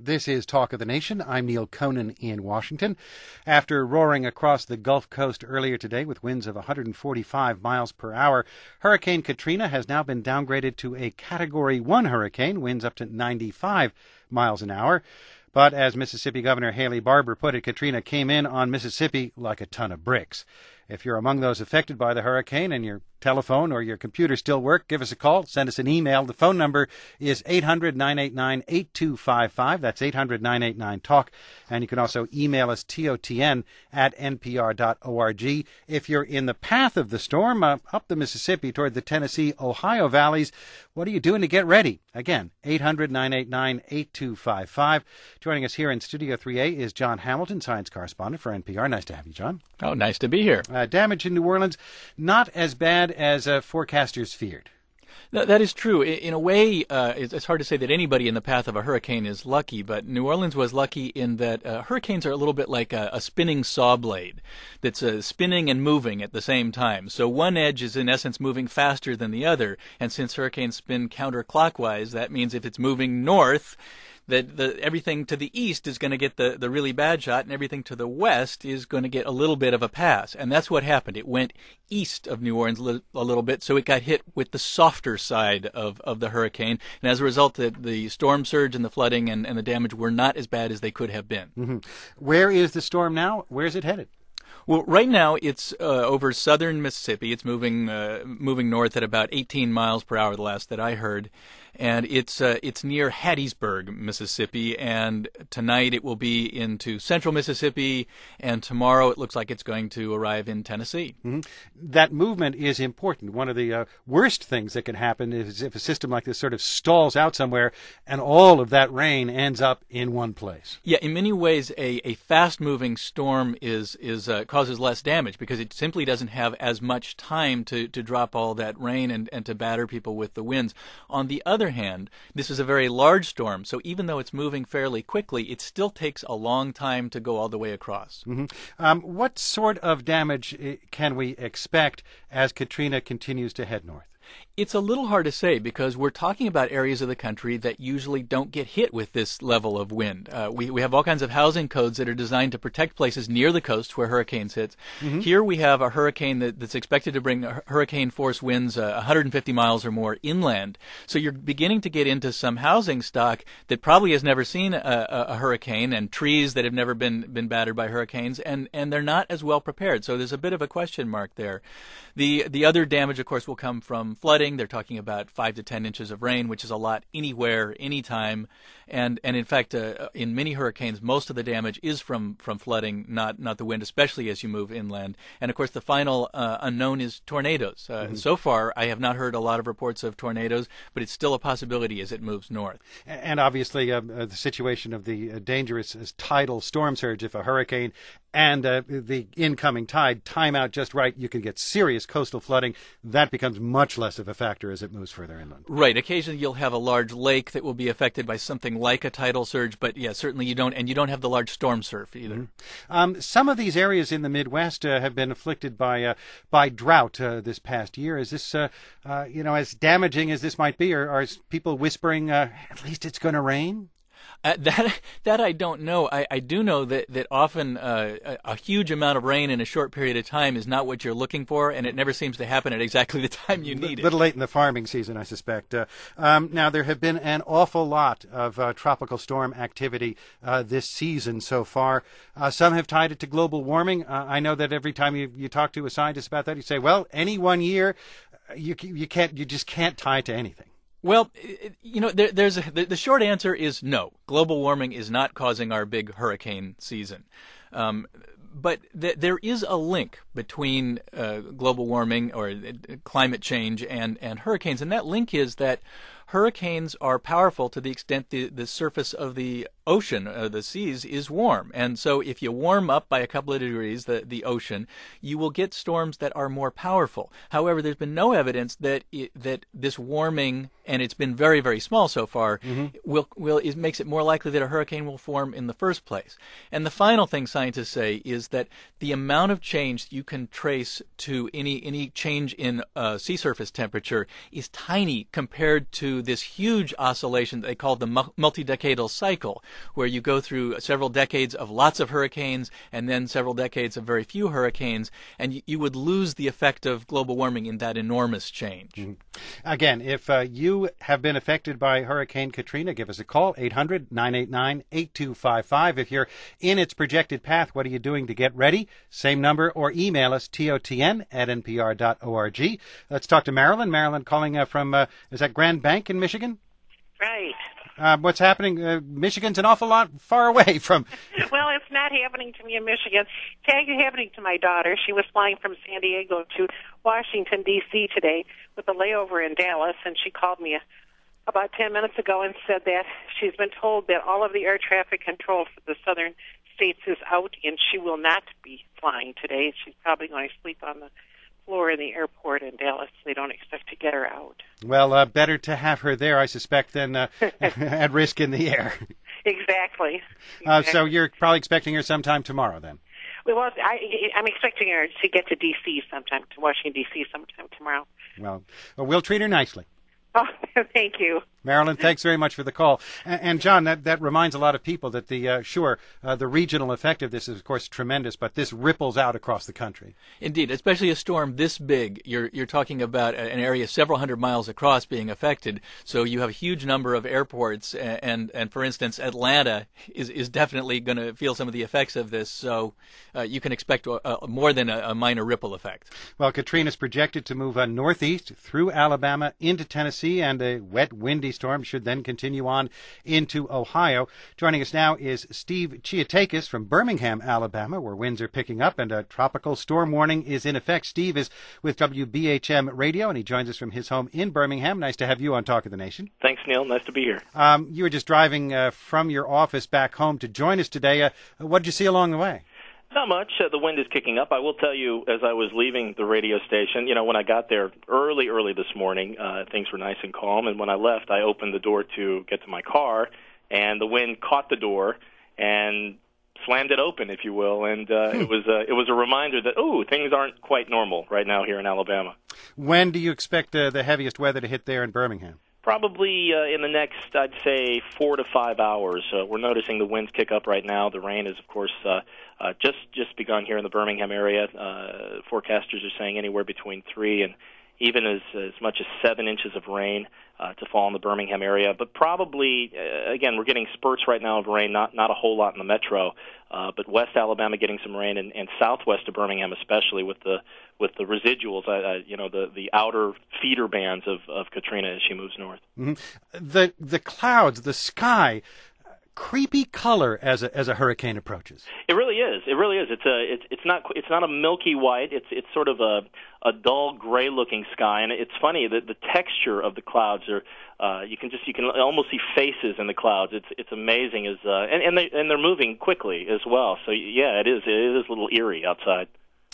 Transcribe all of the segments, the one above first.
This is Talk of the Nation. I'm Neil Conan in Washington. After roaring across the Gulf Coast earlier today with winds of 145 miles per hour, Hurricane Katrina has now been downgraded to a Category 1 hurricane, winds up to 95 miles an hour. But as Mississippi Governor Haley Barbour put it, Katrina came in on Mississippi like a ton of bricks. If you're among those affected by the hurricane and your telephone or your computer still work, give us a call, send us an email. The phone number is 800-989-8255. That's 800-989-TALK. And you can also email us, totn@npr.org. If you're in the path of the storm, up the Mississippi toward the Tennessee, Ohio valleys, what are you doing to get ready? Again, 800-989-8255. Joining us here in Studio 3A is John Hamilton, science correspondent for NPR. Nice to have you, John. Oh, nice to be here. Damage in New Orleans, not as bad as forecasters feared. That is true. In a way, it's hard to say that anybody in the path of a hurricane is lucky, but New Orleans was lucky in that hurricanes are a little bit like a spinning saw blade that's spinning and moving at the same time. So one edge is in essence moving faster than the other, and since hurricanes spin counterclockwise, that means if it's moving north, that everything to the east is going to get the really bad shot, and everything to the west is going to get a little bit of a pass. And that's what happened. It went east of New Orleans a little bit, so it got hit with the softer side of the hurricane. And as a result, the storm surge and the flooding and the damage were not as bad as they could have been. Mm-hmm. Where is the storm now? Where is it headed? Well, right now it's over southern Mississippi. It's moving north at about 18 miles per hour, the last that I heard. And it's near Hattiesburg, Mississippi, and tonight it will be into central Mississippi, and tomorrow it looks like it's going to arrive in Tennessee. Mm-hmm. That movement is important. One of the worst things that can happen is if a system like this sort of stalls out somewhere and all of that rain ends up in one place. Yeah, in many ways, a fast-moving storm causes less damage because it simply doesn't have as much time to drop all that rain and to batter people with the winds. On the other hand, this is a very large storm, so even though it's moving fairly quickly, it still takes a long time to go all the way across. Mm-hmm. What sort of damage can we expect as Katrina continues to head north? It's a little hard to say because we're talking about areas of the country that usually don't get hit with this level of wind. We have all kinds of housing codes that are designed to protect places near the coast where hurricanes hit. Mm-hmm. Here we have a hurricane that's expected to bring hurricane force winds 150 miles or more inland. So you're beginning to get into some housing stock that probably has never seen a hurricane and trees that have never been battered by hurricanes, and they're not as well prepared. So there's a bit of a question mark there. The other damage, of course, will come from flooding. They're talking about 5 to 10 inches of rain, which is a lot anywhere, anytime. And in fact, in many hurricanes, most of the damage is from flooding, not the wind, especially as you move inland. And of course, the final unknown is tornadoes. Mm-hmm. So far, I have not heard a lot of reports of tornadoes, but it's still a possibility as it moves north. And obviously, the situation of the dangerous tidal storm surge, if a hurricane and the incoming tide time out just right, you can get serious coastal flooding. That becomes much less of a factor as it moves further inland. Right. Occasionally you'll have a large lake that will be affected by something like a tidal surge, but yeah, certainly you don't have the large storm surf either. Mm-hmm. Some of these areas in the Midwest have been afflicted by drought this past year. Is this, as damaging as this might be, or are people whispering, at least it's going to rain? That I don't know. I do know that often a huge amount of rain in a short period of time is not what you're looking for, and it never seems to happen at exactly the time you need it. A little late in the farming season, I suspect. Now, there have been an awful lot of tropical storm activity this season so far. Some have tied it to global warming. I know that every time you talk to a scientist about that, you say, well, any one year, you just can't tie it to anything. Well, the short answer is no. Global warming is not causing our big hurricane season. But there is a link between global warming or climate change and hurricanes, and that link is that hurricanes are powerful to the extent the surface of the ocean, the seas, is warm. And so if you warm up by a couple of degrees the ocean, you will get storms that are more powerful. However, there's been no evidence that this warming, and it's been very, very small so far, mm-hmm. Makes it more likely that a hurricane will form in the first place. And the final thing scientists say is that the amount of change you can trace to any change in sea surface temperature is tiny compared to through this huge oscillation that they call the multi-decadal cycle, where you go through several decades of lots of hurricanes and then several decades of very few hurricanes, and you would lose the effect of global warming in that enormous change. Mm-hmm. Again, if you have been affected by Hurricane Katrina, give us a call, 800-989-8255. If you're in its projected path, what are you doing to get ready? Same number, or email us, totn@npr.org. Let's talk to Marilyn. Marilyn calling from, is that Grand Bank in Michigan? Right. What's happening? Michigan's an awful lot far away from... Well, it's not happening to me in Michigan. It's happening to my daughter. She was flying from San Diego to Washington, D.C. today with a layover in Dallas, and she called me about 10 minutes ago and said that she's been told that all of the air traffic control for the southern states is out, and she will not be flying today. She's probably going to sleep on the floor in the airport in Dallas. They don't expect to get her out. Well, better to have her there, I suspect, than at risk in the air. Exactly. So you're probably expecting her sometime tomorrow, then? Well, I'm expecting her to get to D.C. sometime, to Washington, D.C. sometime tomorrow. Well, we'll treat her nicely. Oh, thank you. Marilyn, thanks very much for the call. And John, that reminds a lot of people that the regional effect of this is, of course, tremendous, but this ripples out across the country. Indeed, especially a storm this big. You're talking about an area several hundred miles across being affected. So you have a huge number of airports, and for instance, Atlanta is definitely going to feel some of the effects of this. So you can expect more than a minor ripple effect. Well, Katrina is projected to move northeast through Alabama into Tennessee, and a wet, windy storm should then continue on into Ohio. Joining us now is Steve Chiatakis from Birmingham, Alabama, where winds are picking up and a tropical storm warning is in effect. Steve is with WBHM Radio, and he joins us from his home in Birmingham. Nice to have you on Talk of the Nation. Thanks, Neil. Nice to be here. You were just driving from your office back home to join us today. What did you see along the way? Not much. The wind is kicking up. I will tell you, as I was leaving the radio station, when I got there early this morning, things were nice and calm. And when I left, I opened the door to get to my car, and the wind caught the door and slammed it open, if you will. And it was a reminder that, things aren't quite normal right now here in Alabama. When do you expect the heaviest weather to hit there in Birmingham? Probably in the next, I'd say, 4 to 5 hours. We're noticing the winds kick up right now. The rain is, of course, just begun here in the Birmingham area. Forecasters are saying anywhere between 3 and even as much as 7 inches of rain to fall in the Birmingham area. But probably, again, we're getting spurts right now of rain, not a whole lot in the metro, but West Alabama getting some rain, and southwest of Birmingham especially with the residuals, the outer feeder bands of Katrina as she moves north. Mm-hmm. The clouds, the sky, creepy color as a hurricane approaches. It really is. It really is. It's not a milky white. It's sort of a dull gray looking sky, and it's funny that the texture of the clouds are. You can almost see faces in the clouds. It's amazing and they're moving quickly as well. So yeah, it is a little eerie outside.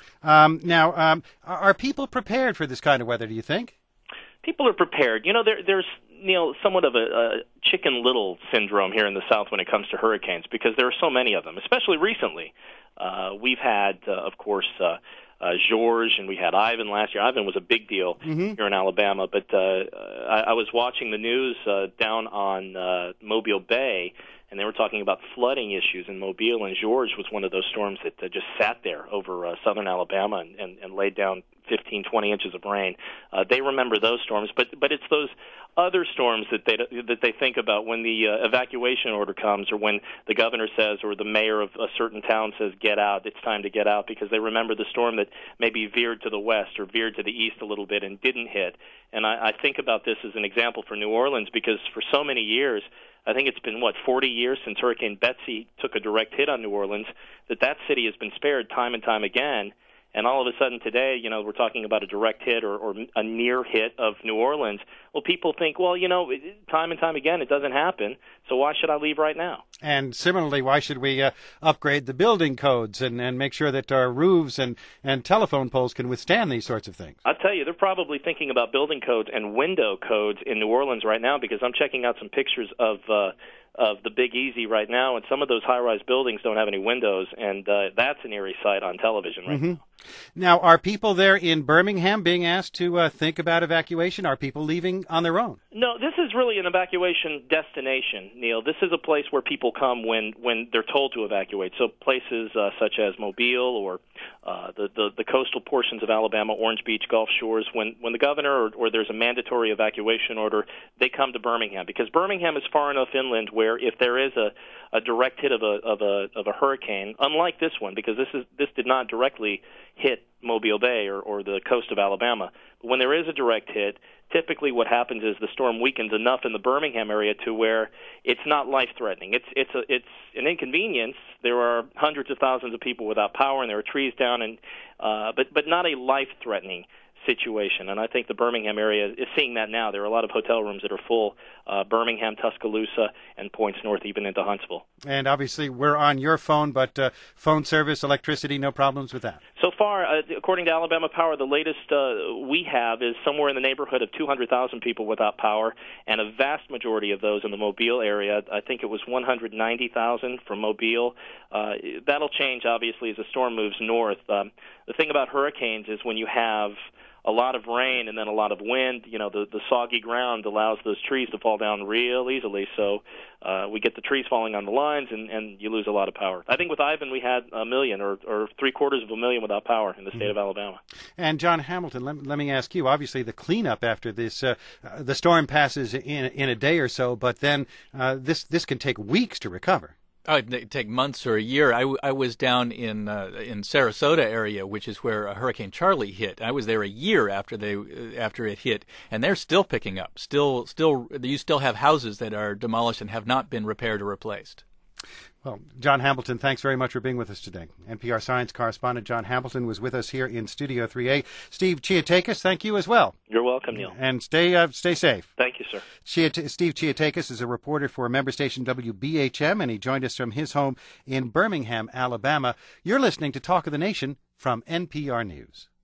Now, are people prepared for this kind of weather, do you think? People are prepared. There's somewhat of a Chicken Little syndrome here in the South when it comes to hurricanes because there are so many of them, especially recently. We've had, of course, George, and we had Ivan last year. Ivan was a big deal here in Alabama, but I was watching the news down on Mobile Bay, and they were talking about flooding issues in Mobile, and George was one of those storms that just sat there over southern Alabama and laid down 15, 20 inches of rain. They remember those storms, but it's those other storms that they think about when the evacuation order comes, or when the governor says, or the mayor of a certain town says, get out, it's time to get out, because they remember the storm that maybe veered to the west or veered to the east a little bit and didn't hit. And I think about this as an example for New Orleans, because for so many years, I think it's been, 40 years since Hurricane Betsy took a direct hit on New Orleans, that city has been spared time and time again. And all of a sudden today, we're talking about a direct hit or a near hit of New Orleans. Well, people think, time and time again, it doesn't happen, so why should I leave right now? And similarly, why should we upgrade the building codes and make sure that our roofs and telephone poles can withstand these sorts of things? I'll tell you, they're probably thinking about building codes and window codes in New Orleans right now, because I'm checking out some pictures of of the Big Easy right now, and some of those high-rise buildings don't have any windows, and that's an eerie sight on television right now. Now, are people there in Birmingham being asked to think about evacuation? Are people leaving on their own? No, this is really an evacuation destination, Neil. This is a place where people come when they're told to evacuate. So places such as Mobile or the coastal portions of Alabama, Orange Beach, Gulf Shores, when the governor or there's a mandatory evacuation order, they come to Birmingham, because Birmingham is far enough inland where if there is a direct hit of a hurricane, unlike this one, because this did not directly hit Mobile Bay or the coast of Alabama, but when there is a direct hit, typically what happens is the storm weakens enough in the Birmingham area to where it's not life-threatening. It's an inconvenience. There are hundreds of thousands of people without power, and there are trees down, and but not a life-threatening situation. And I think the Birmingham area is seeing that now. There are a lot of hotel rooms that are full, Birmingham, Tuscaloosa, and points north even into Huntsville. And obviously we're on your phone, but phone service, electricity, no problems with that? So far, according to Alabama Power, the latest we have is somewhere in the neighborhood of 200,000 people without power, and a vast majority of those in the Mobile area. I think it was 190,000 from Mobile. That'll change, obviously, as the storm moves north. The thing about hurricanes is when you have a lot of rain and then a lot of wind, the soggy ground allows those trees to fall down real easily. So we get the trees falling on the lines, and you lose a lot of power. I think with Ivan we had 1 million or 750,000 without power in the state of Alabama. And John Hamilton, let me ask you, obviously the cleanup after this, the storm passes in a day or so, but then this can take weeks to recover. It'd take months or a year. I was down in Sarasota area, which is where Hurricane Charlie hit. I was there a year after it hit, and they're still picking up. You still have houses that are demolished and have not been repaired or replaced. Well, John Hamilton, thanks very much for being with us today. NPR science correspondent John Hamilton was with us here in Studio 3A. Steve Chiotakis, thank you as well. You're welcome, Neil. And stay safe. Thank you, sir. Steve Chiotakis is a reporter for member station WBHM, and he joined us from his home in Birmingham, Alabama. You're listening to Talk of the Nation from NPR News.